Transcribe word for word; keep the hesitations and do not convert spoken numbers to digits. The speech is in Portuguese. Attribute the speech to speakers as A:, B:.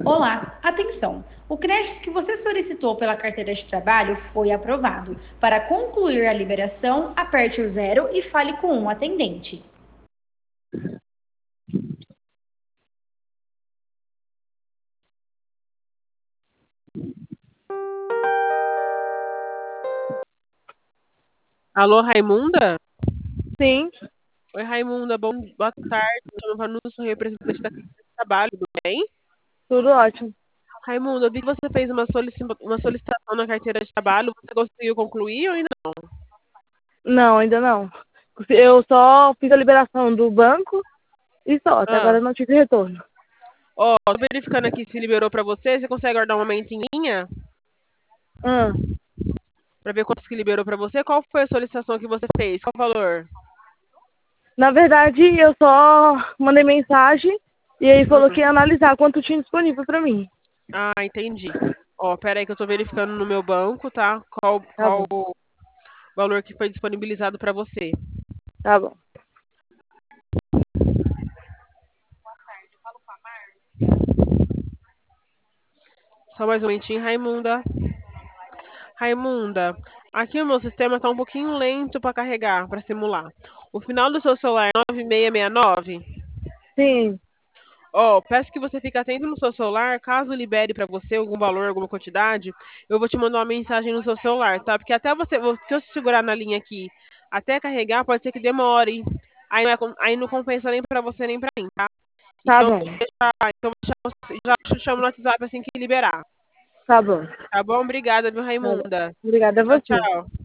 A: Olá, atenção! O crédito que você solicitou pela carteira de trabalho foi aprovado. Para concluir a liberação, aperte o zero e fale com um atendente.
B: Alô, Raimunda?
C: Sim,
B: Oi, Raimunda, bom, boa tarde. Me chamo Vanusa, sou representante da Câmara de Trabalho, tudo bem?
C: tudo ótimo.
B: Raimunda, eu vi que você fez uma, solici- uma solicitação na carteira de trabalho. Você conseguiu concluir ou ainda não?
C: Não, ainda não. Eu só fiz a liberação do banco e só. Até
B: Ah,
C: agora eu não tive retorno.
B: ó, tô verificando aqui se liberou pra você. Você consegue aguardar um momento em linha
C: Ah,
B: pra ver quantos que liberou pra você? Qual foi a solicitação que você fez? Qual o valor?
C: na verdade, eu só mandei mensagem e aí falou que ia analisar quanto tinha disponível pra mim.
B: Ah, entendi. Ó, pera aí que eu tô verificando no meu banco, tá? Qual,
C: Tá
B: qual
C: bom,
B: o valor que foi disponibilizado pra você?
C: tá bom.
B: Só mais um momentinho, Raimunda. Raimunda, aqui o meu sistema está um pouquinho lento para carregar, para simular. O final do seu celular é nove seis seis nove?
C: Sim,
B: Ó, peço que você fique atento no seu celular, caso libere para você algum valor, alguma quantidade, eu vou te mandar uma mensagem no seu celular, tá? Porque até você, se eu segurar na linha aqui até carregar, pode ser que demore. Aí não, é com- aí não compensa nem para você nem para mim, tá?
C: tá
B: Então,
C: bom,
B: ah, então eu vou chamar- já te chamo no WhatsApp assim que liberar.
C: tá bom,
B: Tá bom? Obrigada, viu,
C: tá bom.
B: Raimunda?
C: Obrigada a
B: Tchau,
C: você.
B: tchau.